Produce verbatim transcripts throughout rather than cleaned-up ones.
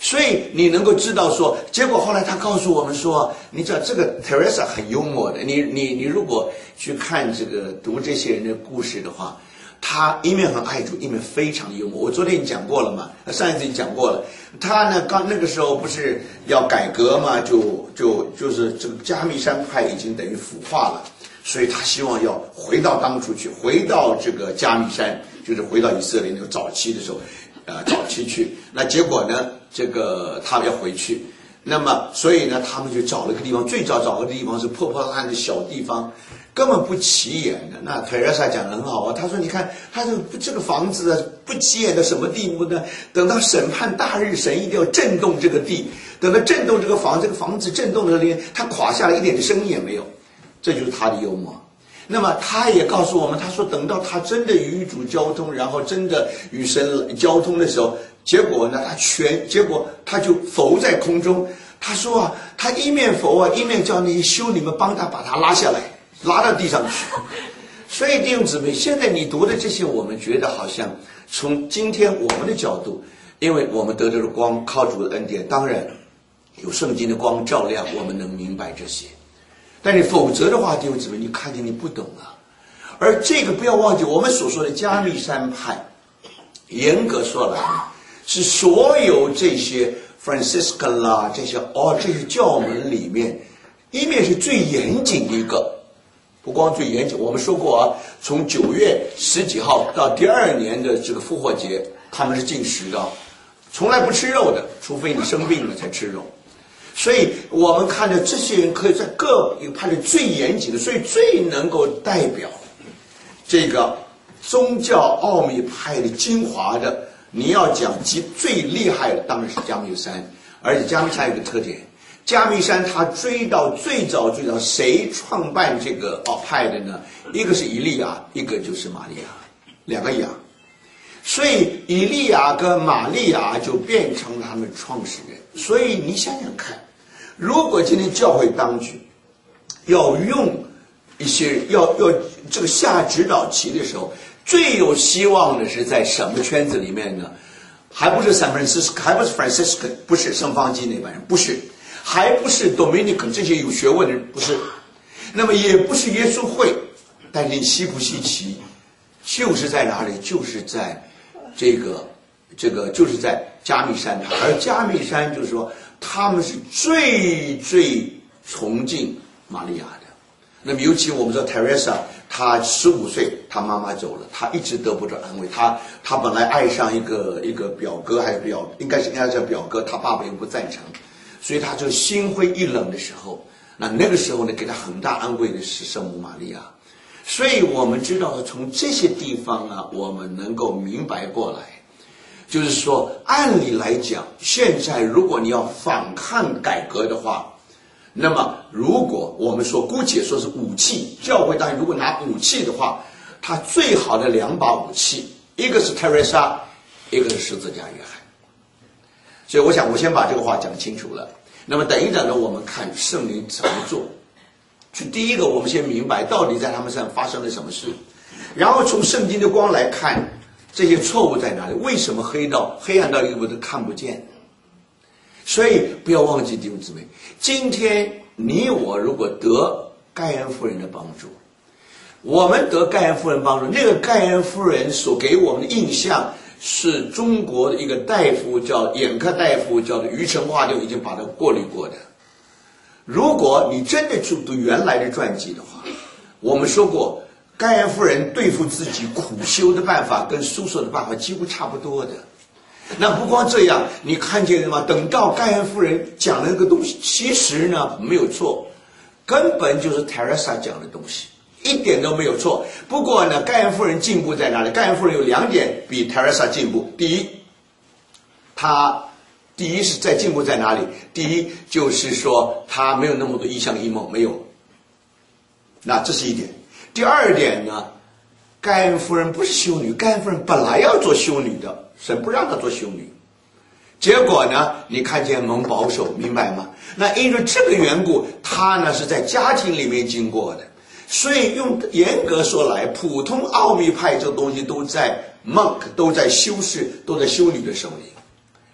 所以你能够知道说，结果后来他告诉我们说，你知道这个 Teresa 很幽默的，你你你如果去看这个读这些人的故事的话，他一面很爱主，一面非常幽默。我昨天已经讲过了嘛，上一次已经讲过了。他呢，刚那个时候不是要改革嘛，就就就是这个加密山派已经等于腐化了，所以他希望要回到当初去，回到这个加密山，就是回到以色列那个早期的时候。呃，早期去，那结果呢？这个他们要回去，那么所以呢，他们就找了个地方，最早找个地方是破破烂烂的小地方，根本不起眼的。那特蕾莎讲得很好啊，他说：“你看，他这这个房子啊，不起眼到什么地步呢？等到审判大日，神一定要震动这个地，等到震动这个房，这个房子震动的时候，它垮下来一点声音也没有。”这就是他的幽默。那么他也告诉我们，他说等到他真的与主交通，然后真的与神交通的时候，结果呢，他全结果他就浮在空中。他说啊，他一面浮啊，一面叫那些修女们帮他把他拉下来，拉到地上去。所以弟兄姊妹，现在你读的这些，我们觉得好像从今天我们的角度，因为我们得到了光，靠主的恩典，当然有圣经的光照亮，我们能明白这些。但你否则的话，弟兄姊妹，你看见你不懂啊。而这个不要忘记，我们所说的加密山派，严格说来，是所有这些 Franciscan 啦，这些哦这些教门里面，一面是最严谨的一个，不光最严谨，我们说过啊，从九月十几号到第二年的这个复活节，他们是禁食的，从来不吃肉的，除非你生病了才吃肉。所以我们看到这些人可以在各一个派的最严谨的，所以最能够代表这个宗教奥秘派的精华的。你要讲其最厉害的，当然是加密山。而且加密山有个特点，加密山他追到最早最早谁创办这个奥派的呢？一个是以利亚，一个就是玛利亚，两个亚。所以以利亚跟玛利亚就变成了他们创始人。所以你想想看，如果今天教会当局要用一些要要这个下指导棋的时候，最有希望的是在什么圈子里面呢？还不是 San Francisco， 还不是 Franciscan， 不是圣方济那帮人，不是，还不是 Dominican 这些有学问的人，不是，那么也不是耶稣会。但是你稀不稀奇？就是在哪里？就是在这个这个就是在加密山派。而加密山就是说他们是最最崇敬玛利亚的。那么尤其我们知道 Teresa， 她十五岁，她妈妈走了，她一直得不到安慰。她她本来爱上一个一个表哥，还是表应该是应该叫表哥，她爸爸又不赞成，所以她就心灰意冷的时候，那那个时候呢，给她很大安慰的是圣母玛利亚。所以我们知道从这些地方啊，我们能够明白过来，就是说按理来讲，现在如果你要反抗改革的话，那么如果我们说姑且说是武器，教会当然如果拿武器的话，它最好的两把武器，一个是 Teresa， 一个是十字架约翰。所以我想我先把这个话讲清楚了。那么等一等呢，我们看圣灵怎么做。就第一个，我们先明白到底在他们身上发生了什么事，然后从圣经的光来看这些错误在哪里，为什么黑到黑暗到一个我都看不见。所以不要忘记弟兄姊妹，今天你我如果得盖恩夫人的帮助，我们得盖恩夫人帮助，那个盖恩夫人所给我们的印象是中国的一个大夫叫眼科大夫叫做余承化就已经把它过滤过的。如果你真的去读原来的传记的话，我们说过盖恩夫人对付自己苦修的办法跟苏索的办法几乎差不多的。那不光这样，你看见了吗？等到盖恩夫人讲了那个东西，其实呢没有错，根本就是 Teresa 讲的东西，一点都没有错。不过呢，盖恩夫人进步在哪里？盖恩夫人有两点比 Teresa 进步。第一，她第一是在进步在哪里？第一就是说她没有那么多异象异梦，没有。那这是一点。第二点呢，盖恩夫人不是修女，盖恩夫人本来要做修女的。神不让她做修女，结果呢，你看见蒙保守，明白吗？那因为这个缘故，她呢是在家庭里面经过的，所以用严格说来，普通奥秘派这个东西都在 monk， 都在修士，都在修女的手里。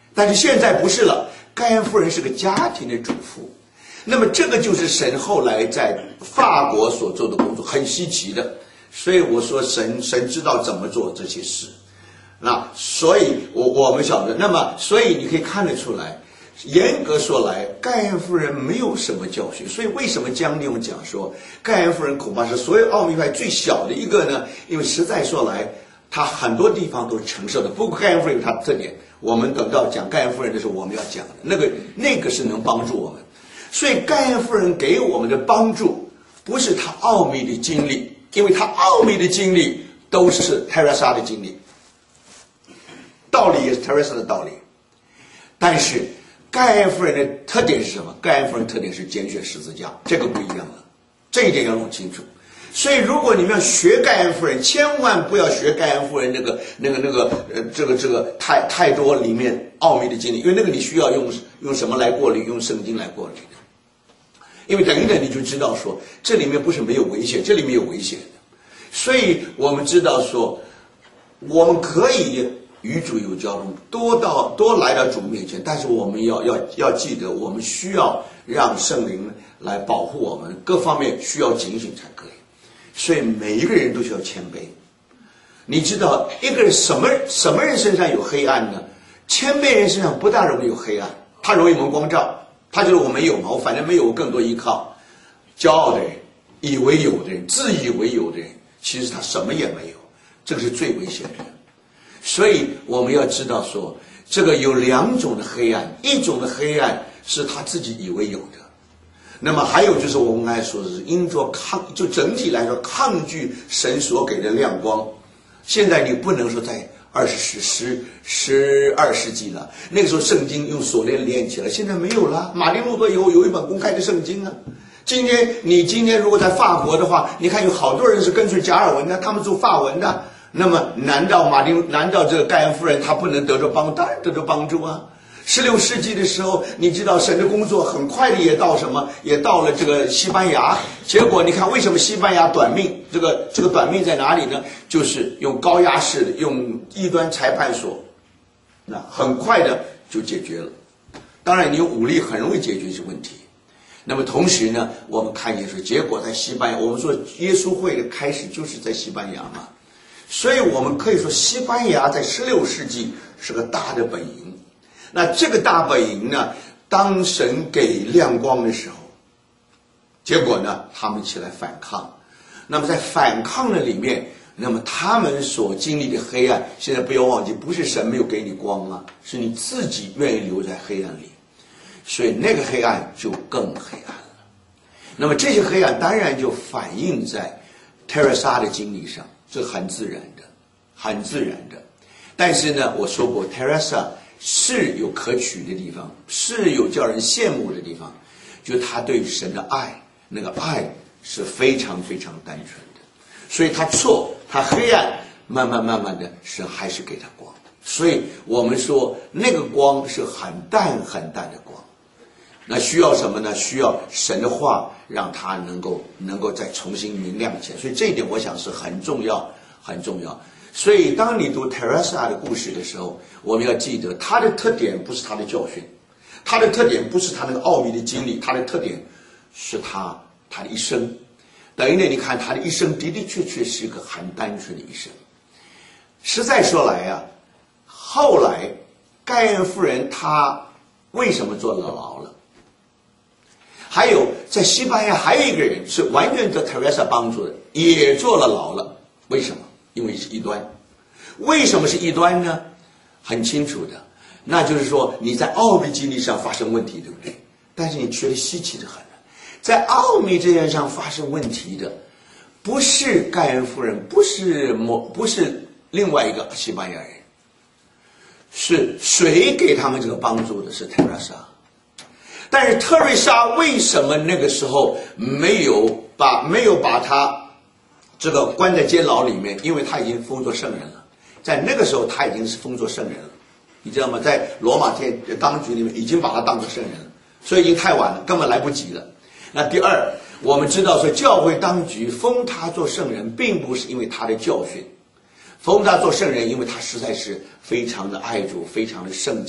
但是现在不是了，盖恩夫人是个家庭的主妇。那么这个就是神后来在法国所做的工作，很稀奇的。所以我说神神知道怎么做这些事。那所以我我们晓得，那么所以你可以看得出来，严格说来，盖恩夫人没有什么教训。所以为什么江利用讲说盖恩夫人恐怕是所有奥秘派最小的一个呢？因为实在说来，他很多地方都是承受的。不过盖恩夫人有他的特点，我们等到讲盖恩夫人的时候我们要讲的那个那个是能帮助我们。所以盖恩夫人给我们的帮助不是他奥秘的经历，因为他奥秘的经历都是 Teresa 的经历，道理也是 Teresa 的道理。但是盖恩夫人的特点是什么？盖恩夫人特点是拣选十字架，这个不一样了，这一点要弄清楚。所以如果你们要学盖恩夫人，千万不要学盖恩夫人那个那个那个呃这个这个太太多里面奥秘的经历，因为那个你需要用用什么来过滤？用圣经来过滤的。因为等一等你就知道说这里面不是没有危险，这里面有危险的。所以我们知道说我们可以与主有交通，多到多来到主面前，但是我们要要要记得，我们需要让圣灵来保护我们，各方面需要警醒才可以。所以每一个人都需要谦卑。你知道一个人什么什么人身上有黑暗呢？谦卑人身上不大容易有黑暗，他容易蒙光照。他觉得我没有嘛，我反正没有，我更多依靠。骄傲的人，以为有的人，自以为有的人，其实他什么也没有，这个是最危险的。所以我们要知道说，这个有两种的黑暗，一种的黑暗是他自己以为有的，那么还有就是我们刚才说的是因着抗，就整体来说抗拒神所给的亮光。现在你不能说在二十十十二世纪了，那个时候圣经用锁链连起来，现在没有了。马丁路德以后有一本公开的圣经啊。今天你今天如果在法国的话，你看有好多人是跟随加尔文的，他们做法文的。那么难道马丁难道这个盖恩夫人她不能得着帮？当然得着帮助啊。十六世纪的时候，你知道神的工作很快的也到什么，也到了这个西班牙。结果你看为什么西班牙短命？这个这个短命在哪里呢？就是用高压式的，用异端裁判所，那很快的就解决了。当然你用武力很容易解决这问题。那么同时呢，我们看见说结果在西班牙，我们说耶稣会的开始就是在西班牙嘛，所以我们可以说西班牙在十六世纪是个大的本营。那这个大本营呢，当神给亮光的时候，结果呢他们起来反抗。那么在反抗的里面，那么他们所经历的黑暗，现在不要忘记，不是神没有给你光啊，是你自己愿意留在黑暗里，所以那个黑暗就更黑暗了。那么这些黑暗当然就反映在 Teresa 的经历上，这很自然的，很自然的。但是呢，我说过 Teresa 是有可取的地方，是有叫人羡慕的地方，就是他对神的爱，那个爱是非常非常单纯的。所以他错，他黑暗，慢慢慢慢的神还是给他光。所以我们说那个光是很淡很淡的光。那需要什么呢？需要神的话让他能够能够再重新明亮起来。所以这一点我想是很重要很重要。所以当你读 Teresa 的故事的时候，我们要记得她的特点不是她的教训，她的特点不是她那个奥秘的经历，她的特点是她她的一生。等于呢，你看她的一生的的确确是一个很单纯的一生。实在说来啊，后来盖恩夫人她为什么坐牢了？还有在西班牙还有一个人是完全得 Teresa 帮助的，也坐了牢了。为什么？因为是异端。为什么是异端呢？很清楚的，那就是说你在奥秘经历上发生问题，对不对？但是你觉得稀奇的很，在奥秘这件上发生问题的不是盖恩夫人，不是某不是另外一个西班牙人，是谁给他们这个帮助的？是 Teresa。但是特瑞莎为什么那个时候没有把没有把他这个关在监牢里面？因为他已经封作圣人了，在那个时候他已经是封作圣人了，你知道吗？在罗马天当局里面已经把他当作圣人了，所以已经太晚了，根本来不及了。那第二，我们知道说教会当局封他做圣人，并不是因为他的教训，封他做圣人，因为他实在是非常的爱主，非常的圣洁。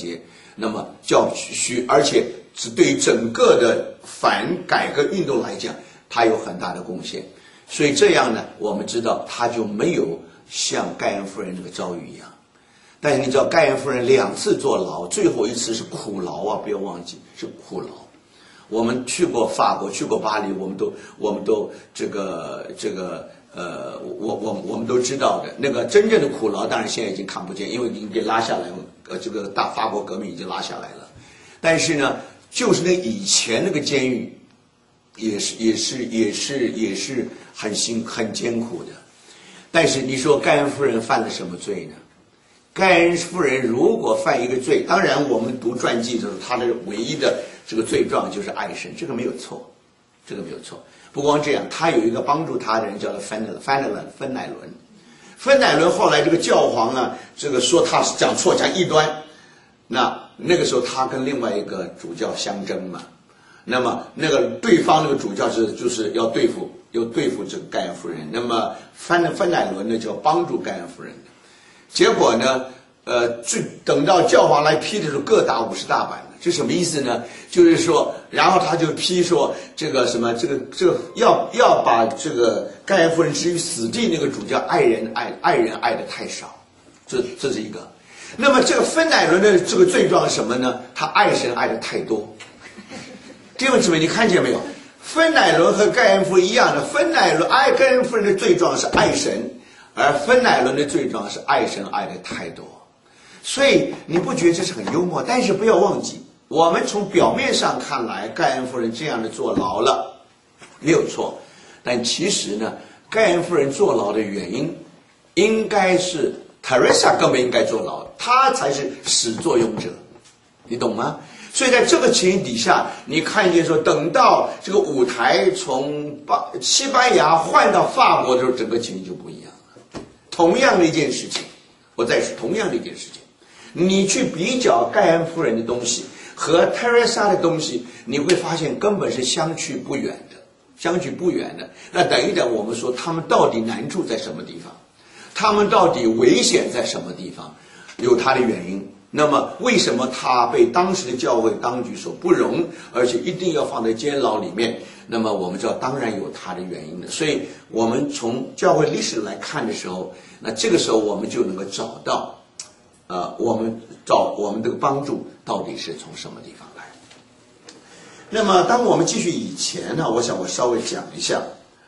那么较需，而且是对于整个的反改革运动来讲，他有很大的贡献。所以这样呢，我们知道他就没有像盖恩夫人这个遭遇一样。但是你知道盖恩夫人两次坐牢，最后一次是苦牢啊，不要忘记是苦牢。我们去过法国，去过巴黎，我们都我们都这个这个呃，我我我们都知道的那个真正的苦牢，当然现在已经看不见，因为已经被拉下来了。呃，这个大法国革命已经拉下来了。但是呢，就是那以前那个监狱，也是也是也是也是很辛很艰苦的。但是你说盖恩夫人犯了什么罪呢？盖恩夫人如果犯一个罪，当然我们读传记的时候，她的唯一的这个罪状就是爱神，这个没有错，这个没有错。不光这样，她有一个帮助她的人叫做芬奈芬奈伦芬奈伦。芬奈伦后来这个教皇呢，这个说他讲错讲异端，那那个时候他跟另外一个主教相争嘛，那么那个对方那个主教是就是要对付要对付这个盖恩夫人，那么芬芬奈伦呢就要帮助盖恩夫人的。结果呢，呃，最等到教皇来批的时候，各打五十大板。这什么意思呢？就是说，然后他就批说，这个什么，这个这个要要把这个盖恩夫人置于死地，那个主教爱人爱爱人爱的太少，这这是一个。那么这个芬奈伦的这个罪状是什么呢？他爱神爱的太多。弟兄姊妹，你看见没有？芬奈伦和盖恩夫人一样的，芬奈伦爱盖恩夫人的罪状是爱神。而芬奈伦的罪状是爱神爱的太多，所以你不觉得这是很幽默？但是不要忘记，我们从表面上看来，盖恩夫人这样的坐牢了，没有错。但其实呢，盖恩夫人坐牢的原因，应该是 Teresa 根本应该坐牢，她才是始作俑者，你懂吗？所以在这个情形底下，你看见说，等到这个舞台从巴西班牙换到法国的时候，整个情形就不一样。同样的一件事情，我再说同样的一件事情，你去比较盖恩夫人的东西和 Teresa 的东西，你会发现根本是相去不远的，相去不远的。那等一等，我们说他们到底难处在什么地方？他们到底危险在什么地方？有它的原因。那么为什么他被当时的教会当局所不容，而且一定要放在监牢里面？那么我们知道当然有它的原因的。所以我们从教会历史来看的时候，那这个时候我们就能够找到呃，我们找我们这个帮助到底是从什么地方来。那么当我们继续以前呢，我想我稍微讲一下，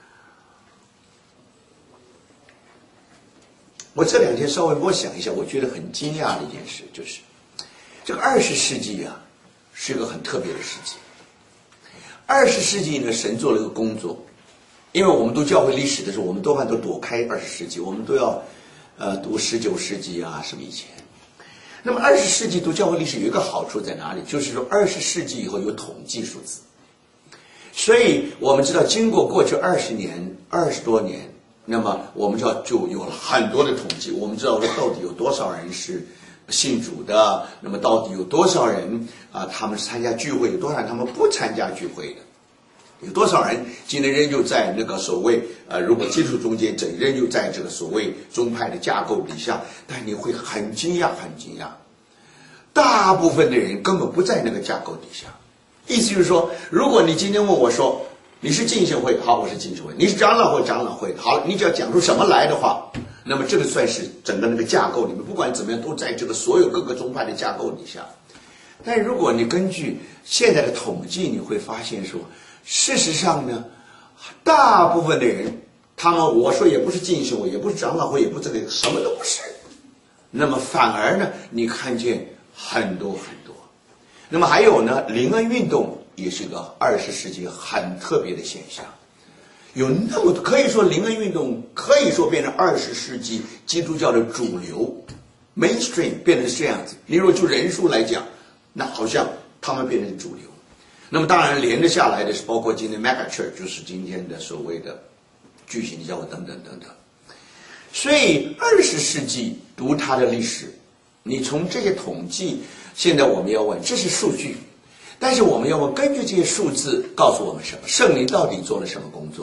我这两天稍微默想一下，我觉得很惊讶的一件事，就是这个二十世纪啊，是一个很特别的世纪。二十世纪呢，神做了一个工作，因为我们读教会历史的时候，我们多半都躲开二十世纪，我们都要呃读十九世纪啊什么以前。那么二十世纪读教会历史有一个好处在哪里？就是说二十世纪以后有统计数字，所以我们知道经过过去二十年、二十多年。那么我们知道就有了很多的统计，我们知道说到底有多少人是信主的，那么到底有多少人啊，他们参加聚会，有多少人他们不参加聚会的，有多少人今天仍旧在那个所谓呃，如果基督中间整仍旧在这个所谓宗派的架构底下，但你会很惊讶，很惊讶，大部分的人根本不在那个架构底下。意思就是说，如果你今天问我说，你是浸信会，好，我是浸信会；你是长老会，长老会，好了，你只要讲出什么来的话，那么这个算是整个那个架构里面，不管怎么样，都在这个所有各个宗派的架构底下。但如果你根据现在的统计，你会发现说，事实上呢，大部分的人，他们我说也不是浸信会，也不是长老会，也不是这个，什么都不是。那么反而呢，你看见很多很多。那么还有呢，灵恩运动。也是个二十世纪很特别的现象，有那么可以说灵恩运动可以说变成二十世纪基督教的主流 mainstream 变成这样子。你如果就人数来讲，那好像他们变成主流。那么当然连着下来的是包括今天 mega church， 就是今天的所谓的巨型教会等等等等。所以二十世纪读它的历史，你从这些统计，现在我们要问，这是数据。但是我们要问，根据这些数字告诉我们什么？圣灵到底做了什么工作？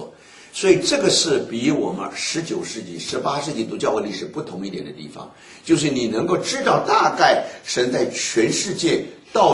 所以这个是比我们十九世纪、十八世纪读教会历史不同一点的地方，就是你能够知道大概神在全世界